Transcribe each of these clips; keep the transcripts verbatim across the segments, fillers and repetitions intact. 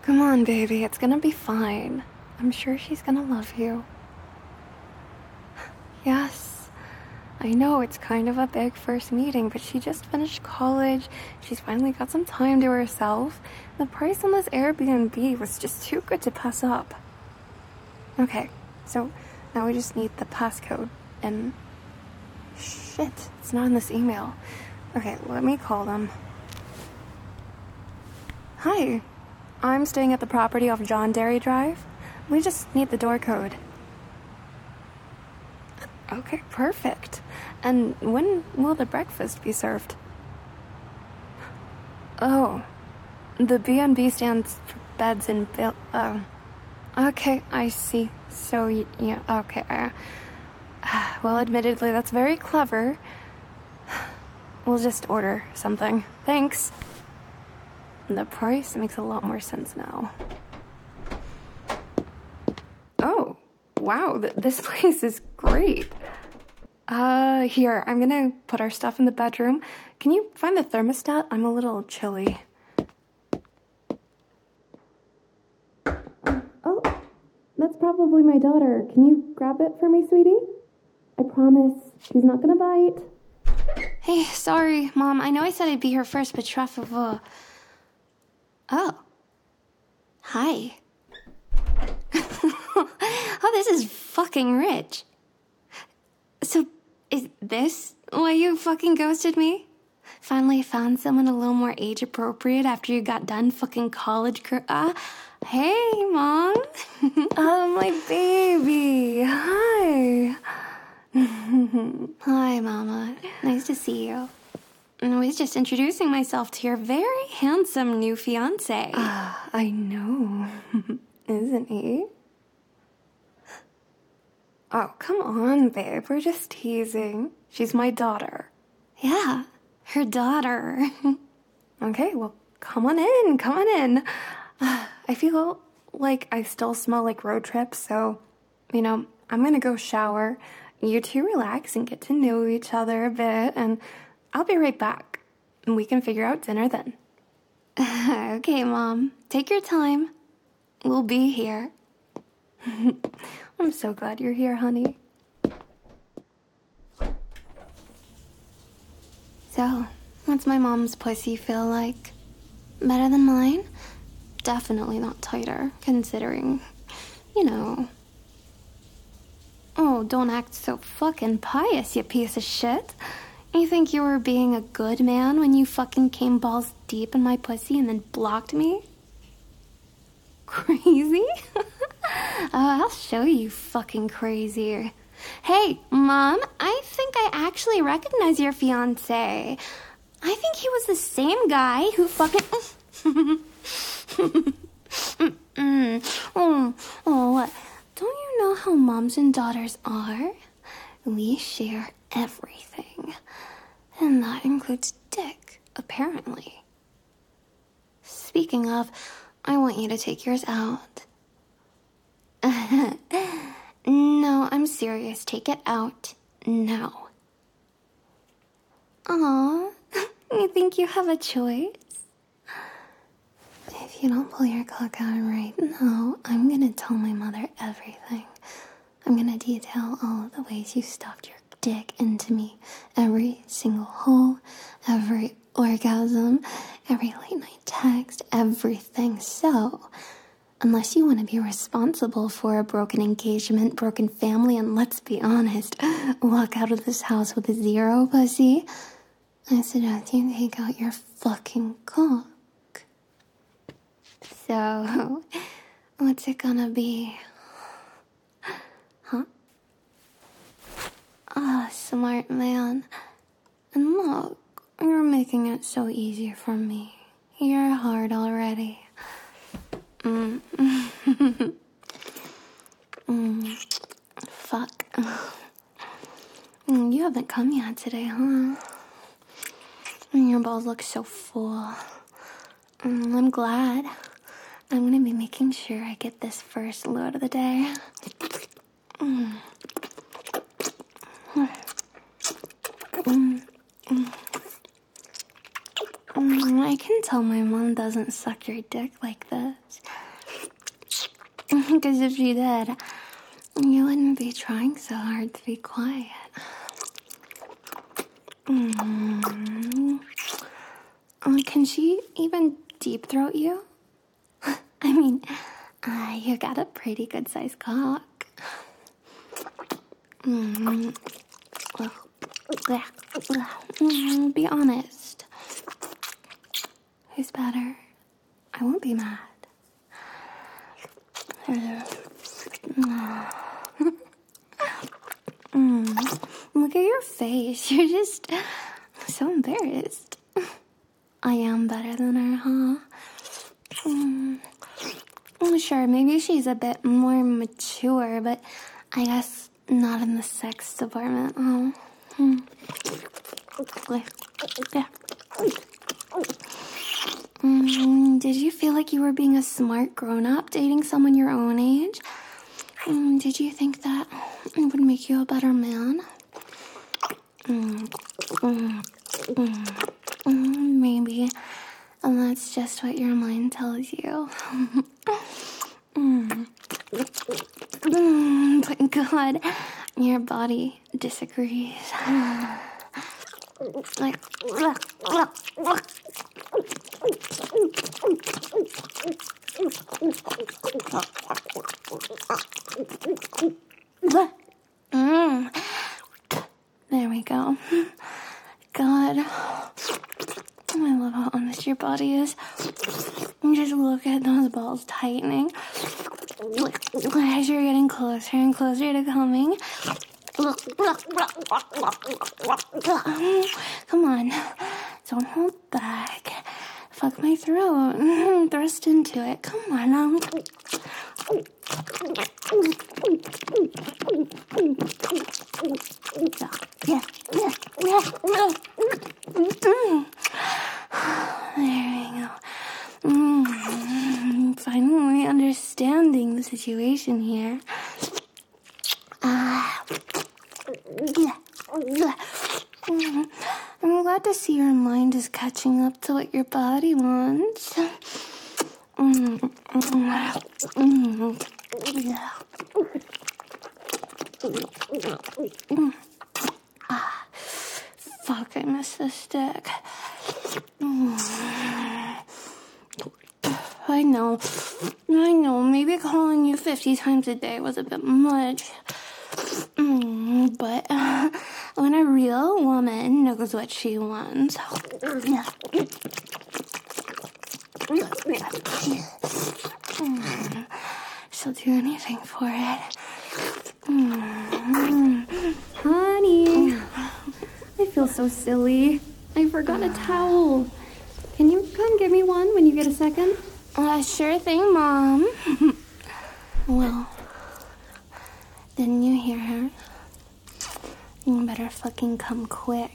Come on, baby, it's gonna be fine. I'm sure she's gonna love you. Yes, I know it's kind of a big first meeting, but she just finished college. She's finally got some time to herself. The price on this Airbnb was just too good to pass up. Okay, so now we just need the passcode and... Shit, it's not in this email. Okay, let me call them. Hi, I'm staying at the property off John Derry Drive. We just need the door code. Okay, perfect. And when will the breakfast be served? Oh, the B and B stands for beds and bill. Oh, okay, I see. So, yeah, okay. Uh, well, admittedly, that's very clever. We'll just order something. Thanks. The price makes a lot more sense now. Oh, wow, th this place is great. Uh, here, I'm gonna put our stuff in the bedroom. Can you find the thermostat? I'm a little chilly. Oh, that's probably my daughter. Can you grab it for me, sweetie? I promise, she's not gonna bite. Hey, sorry, Mom. I know I said I'd be here first, but traffic. Uh... Oh. Hi. Oh, this is fucking rich. So, is this why you fucking ghosted me? Finally found someone a little more age appropriate after you got done fucking college cur- uh, hey, Mom. Oh, my baby. Hi. Hi, Mama. Nice to see you. I was just introducing myself to your very handsome new fiancé. Uh, I know. Isn't he? Oh, come on, babe. We're just teasing. She's my daughter. Yeah, her daughter. Okay, well, come on in. Come on in. Uh, I feel like I still smell like road trips, so, you know, I'm gonna go shower. You two relax and get to know each other a bit, and I'll be right back. And we can figure out dinner then. Okay, Mom. Take your time. We'll be here. I'm so glad you're here, honey. So, what's my mom's pussy feel like? Better than mine? Definitely not tighter, considering, you know. Oh, don't act so fucking pious, you piece of shit. You think you were being a good man when you fucking came balls deep in my pussy and then blocked me? Crazy? Oh, I'll show you fucking crazy. Hey, Mom, I think I actually recognize your fiancé. I think he was the same guy who fucking... oh, oh, what? Don't you know how moms and daughters are? We share everything. And that includes dick, apparently. Speaking of, I want you to take yours out. No, I'm serious. Take it out now. Aw, you think you have a choice? If you don't pull your cock out right now, I'm gonna tell my mother everything. I'm gonna detail all of the ways you stuffed your dick into me. Every single hole, every orgasm, every late night text, everything. So, unless you want to be responsible for a broken engagement, broken family, and let's be honest, walk out of this house with a zero pussy, I suggest you take out your fucking cock. So, what's it gonna be? Huh? Ah, oh, smart man. And look, you're making it so easy for me. You're hard already. Mm. mm. Fuck. Mm, you haven't come yet today, huh? And your balls look so full. Mm, I'm glad. I'm gonna be making sure I get this first load of the day. Mm. Mm. Mm. Mm. I can tell my mom doesn't suck your dick like this. Because if she did, you wouldn't be trying so hard to be quiet. Mm. Can she even deep throat you? I mean, uh, you got a pretty good sized cock. Mm. Mm, be honest. Who's better? I won't be mad. Mm. Look at your face. You're just so embarrassed. I am better than her, huh? Mm. Sure, maybe she's a bit more mature, but I guess not in the sex department. Oh. Mm. Mm, did you feel like you were being a smart grown-up dating someone your own age? Mm, did you think that it would make you a better man? Mm, mm, mm, mm, maybe. And that's just what your mind tells you. mm. Mm, but God, your body disagrees. Like, mm. There we go. God, I love how honest your body is. Just look at those balls tightening as you're getting closer and closer to coming. Come on, don't hold back. Fuck my throat. Thrust into it. Come on. Um. Yeah, yeah, yeah. There we go. Mm, finally understanding the situation here. Uh, I'm glad to see your mind is catching up to what your body wants. Mm, mm, mm, yeah. Mm. Ah, fuck, I missed the stick. Mm. I know, I know, maybe calling you fifty times a day was a bit much. Mm, but uh, when a real woman knows what she wants, mm, she'll do anything for it. Mm. Honey, I feel so silly. I forgot a towel. Can you come get me one when you get a second? Uh, sure thing, Mom. Well, didn't you hear her? You better fucking come quick.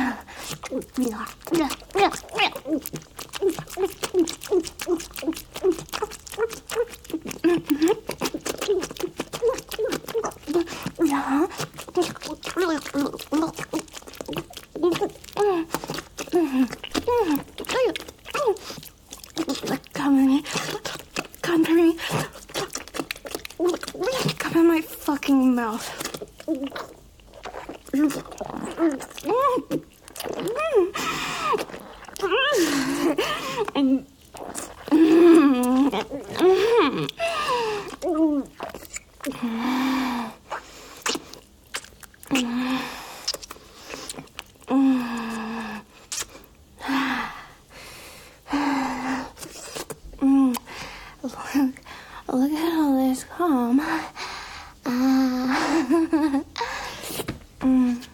Come in me. Come to me. Come in my fucking mouth. Look, look at all this calm. Uh, mm.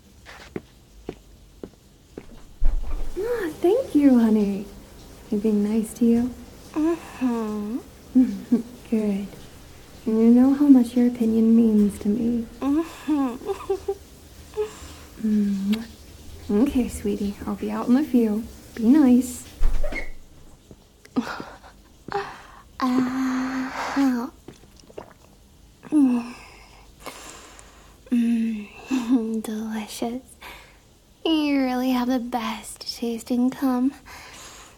Ah, thank you, honey. You being nice to you? Mm-hmm. Good. And you know how much your opinion means to me. Mm-hmm. Mm. Okay, sweetie. I'll be out in a few. Be nice. Uh, mm. Mm. Delicious. You really have the best tasting cum.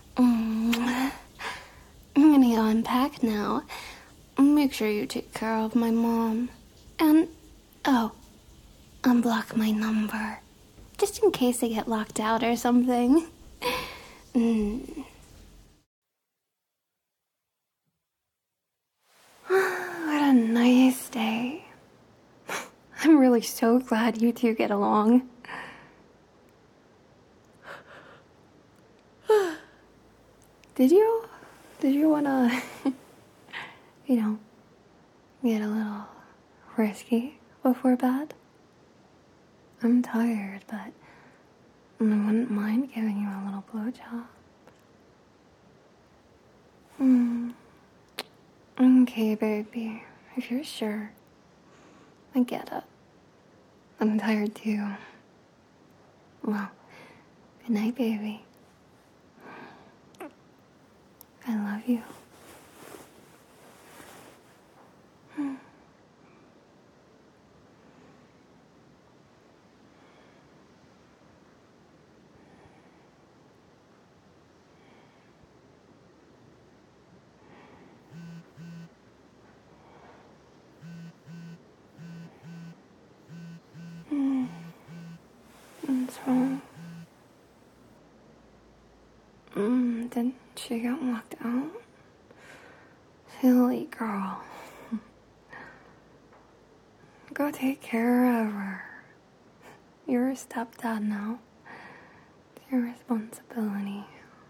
need to unpack now. Make sure you take care of my mom. And, oh, unblock my number. Just in case I get locked out or something. mm. What a nice day. I'm really so glad you two get along. Did you? Did you wanna, you know, get a little risky before bed? I'm tired, but I wouldn't mind giving you a little blowjob. Hmm. Okay, baby. If you're sure. I get it. I'm tired too. Well, good night, baby. I love you. What's wrong? Mm, did she get locked out? Silly girl. Go take care of her. You're a stepdad now. It's your responsibility.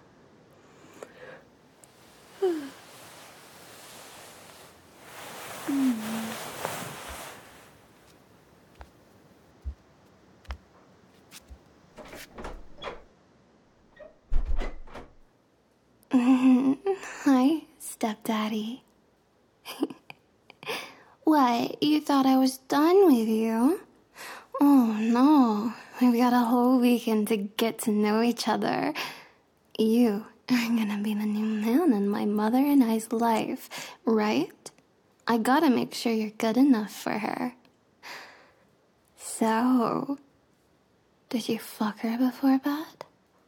mm. Hi, stepdaddy. What, you thought I was done with you? Oh no, we've got a whole weekend to get to know each other. You are gonna be the new man in my mother and I's life, right? I gotta make sure you're good enough for her. So, did you fuck her before bed?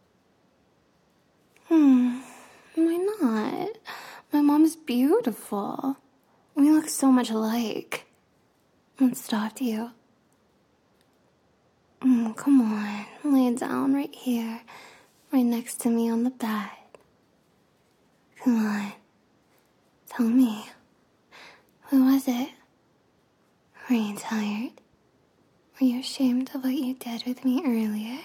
Hmm, why not? My mom's beautiful. We look so much alike. What stopped you? Mm, come on, lay down right here, right next to me on the bed. Come on, tell me, who was it? Were you tired? Were you ashamed of what you did with me earlier?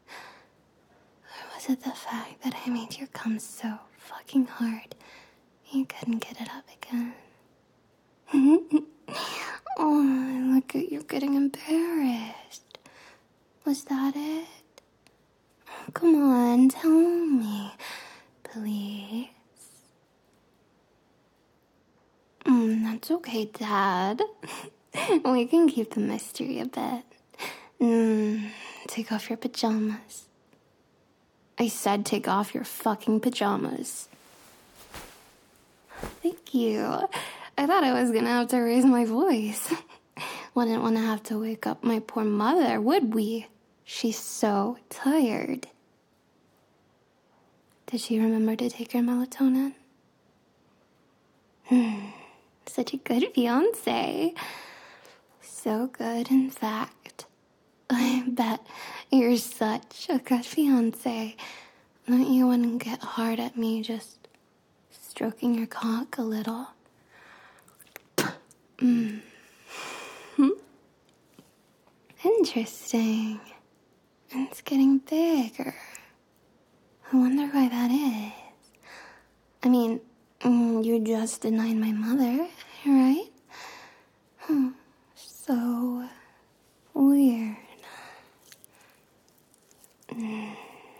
Or was it the fact that I made you come so fucking hard you couldn't get it up again? Oh, look at you getting embarrassed. Was that it? Come on, tell me, please. Mm, that's okay, Dad. We can keep the mystery a bit. Mm, take off your pajamas. I said take off your fucking pajamas. Thank you. I thought I was gonna have to raise my voice. Wouldn't want to have to wake up my poor mother, would we? She's so tired. Did she remember to take her melatonin? Hmm, such a good fiance. So good, in fact. I bet you're such a good fiance that you wouldn't get hard at me just stroking your cock a little. Mm. Hmm? Interesting. It's getting bigger. I wonder why that is. I mean, you just denied my mother, right? Hmm. So weird. Mm.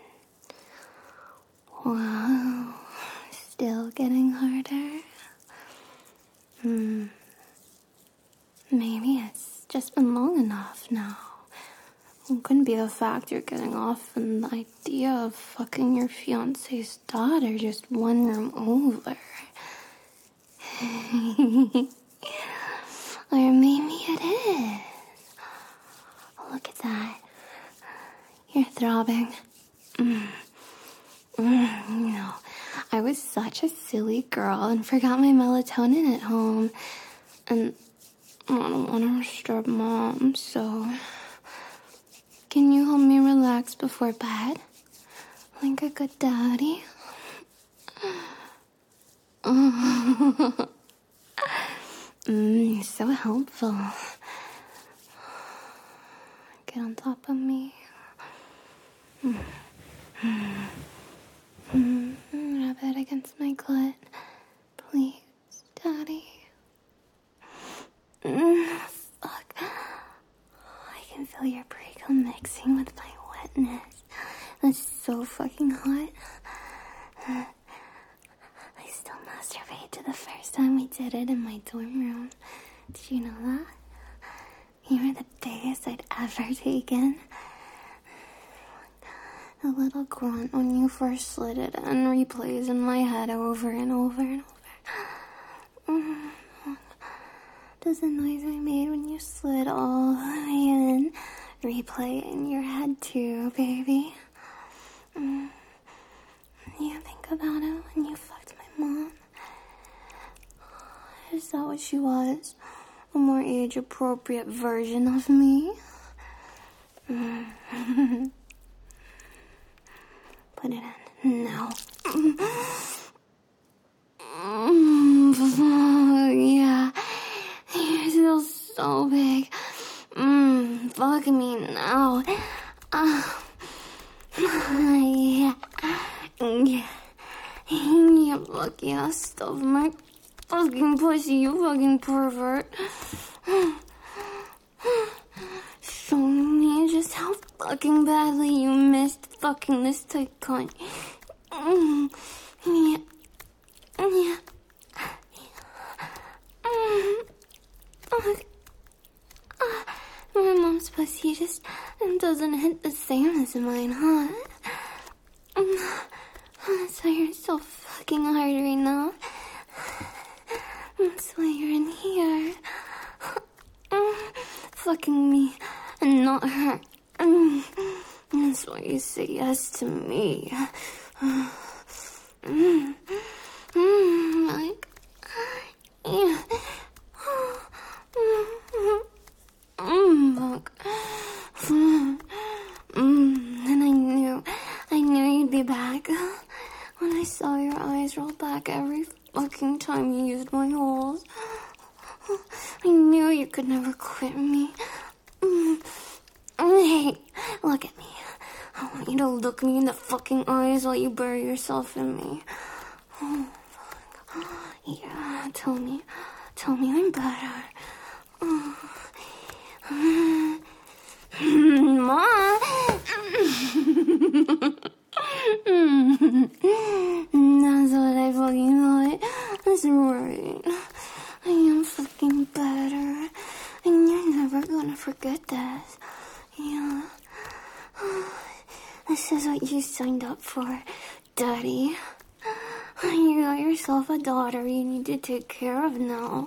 Wow. Still getting harder? Hmm. Maybe it's just been long enough now. It couldn't be the fact you're getting off on the idea of fucking your fiance's daughter just one room over. Or maybe it is. Look at that. You're throbbing. Mm. Mm, you know, I was such such a silly girl and forgot my melatonin at home. And I don't want to disturb Mom, so... Can you help me relax before bed? Like a good daddy? mm, so helpful. Get on top of me. Mm. Mm. Rub it against my clit. Please, Daddy. Mm. Fuck. I can feel your pre-cum mixing with my wetness. That's so fucking hot. I still masturbate to the first time we did it in my dorm room. Did you know that? You were the biggest I'd ever taken. The little grunt when you first slid it in replays in my head over and over and over. Does the noise I made when you slid all the way in replay in your head too, baby? Mm. You think about it when you fucked my mom? Is that what she was? A more age-appropriate version of me? Mm. Put it in now. Mm. Yeah. You're still so big. Mmm, fuck me now. Uh, yeah. Yeah. Yeah, fuck yeah, stuff my fucking pussy, you fucking pervert. Show me just how fucking badly you missed fucking this tight cunt. Mm. Yeah. Yeah. Mm. Uh, my mom's pussy just doesn't hit the same as mine, huh? That's why you're so fucking hard right now. That's why you're in here. Fucking me and not her. That's why you say yes to me. Like, yeah. Mm, fuck. Mm, and I knew, I knew you'd be back. When I saw your eyes roll back every fucking time you used my holes. I knew you could never quit me. Mm. Hey, look at me. I want you to look me in the fucking eyes while you bury yourself in me. Oh, fuck. Yeah, tell me. Tell me I'm better. Oh. Mom! That's what I fucking thought. That's right. I am fucking better. And you're never gonna forget this. Yeah. This is what you signed up for, Daddy. You got yourself a daughter you need to take care of now.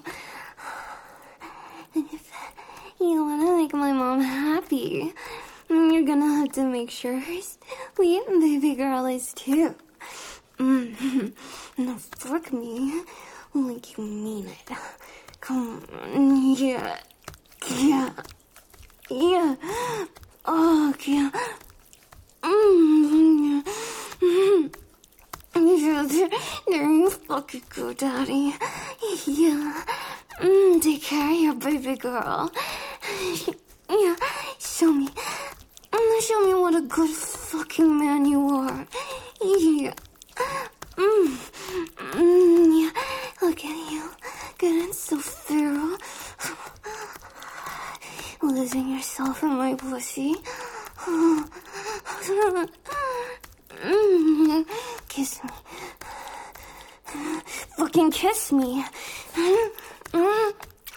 And if you wanna make my mom happy, you're gonna have to make sure her sweet baby girl is too. Mm. Now fuck me like you mean it. Come on, yeah, yeah, yeah. Oh yeah. Mm, yeah. Mm. There you fucking go, Daddy. Yeah. Mm, take care of your baby girl. Yeah, show me. Show me what a good fucking man you are. Yeah. Mm. Mm, yeah. Look at you. Getting so feral. Losing yourself in my pussy. Mm. Kiss me. Fucking kiss me. Mm.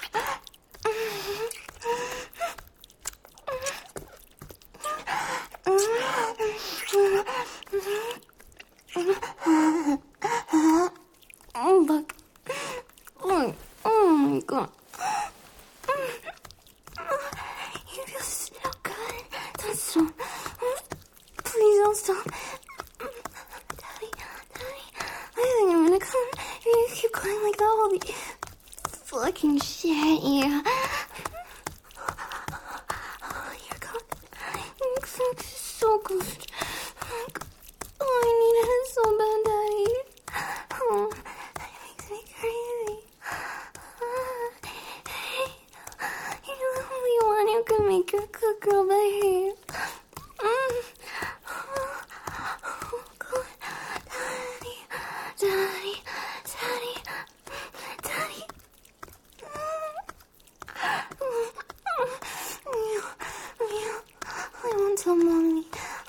Oh, look. Oh, oh my god. You feel so good. Don't stop. Please don't stop. Daddy, Daddy, I think I'm gonna come. like all the fucking shit, yeah. Oh, your cock, your cock is so good. Oh, I need it so bad, Daddy. Oh, that makes me crazy. You're the only one who can make a good girl behave. Mm. Oh, God. Daddy, Daddy, Daddy, Daddy. I won't tell Mommy.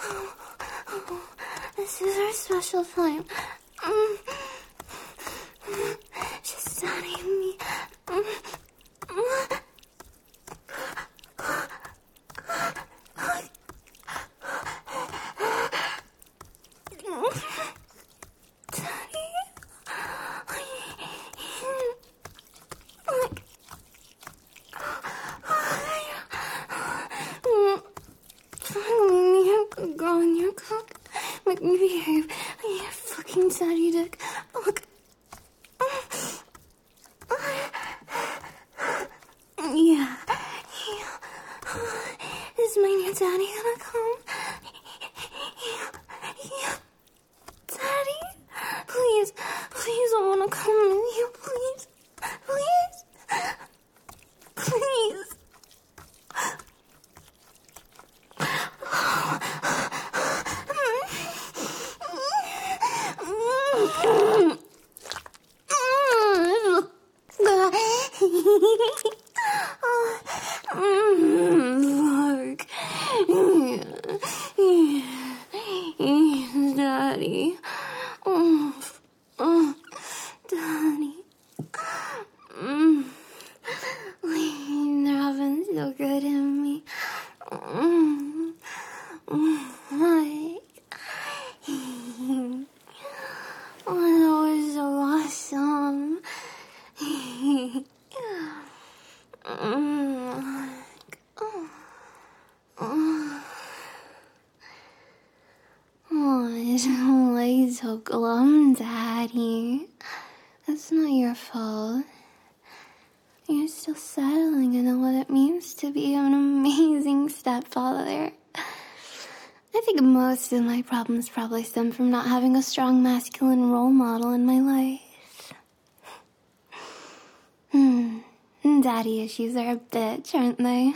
This is our special time. Just Daddy and me. Make me behave. You fucking daddy dick. Look. Yeah. Yeah. Is my new daddy gonna come? Yeah. Yeah. Daddy? Please. Please, I wanna come with you. Please. Please. Please. Daddy. Oh, oh, Daddy. Mm. They're having so good in me. Mm. Like, oh, that was so awesome. Oh, it's like so glum, Daddy. That's not your fault. You're still settling into what it means to be an amazing stepfather. I think most of my problems probably stem from not having a strong masculine role model in my life. Hmm. Daddy issues are a bitch, aren't they?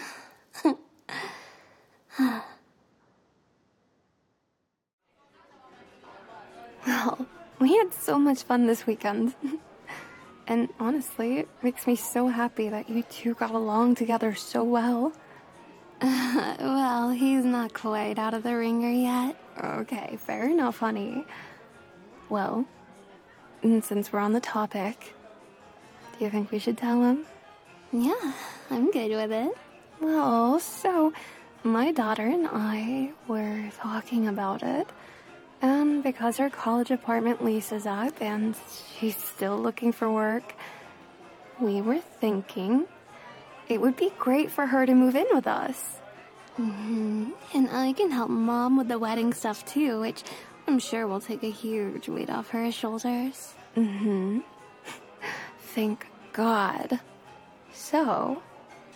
Well, we had so much fun this weekend. And honestly, it makes me so happy that you two got along together so well. Uh, well, he's not quite out of the ringer yet. Okay, fair enough, honey. Well, and since we're on the topic, do you think we should tell him? Yeah, I'm good with it. Well, so my daughter and I were talking about it. And because her college apartment lease is up and she's still looking for work, we were thinking it would be great for her to move in with us. Mm-hmm. And I can help Mom with the wedding stuff too, which I'm sure will take a huge weight off her shoulders. Mm-hmm. Thank God. So,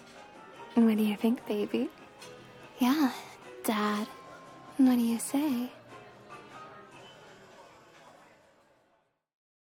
what do you think, baby? Yeah, Dad. What do you say?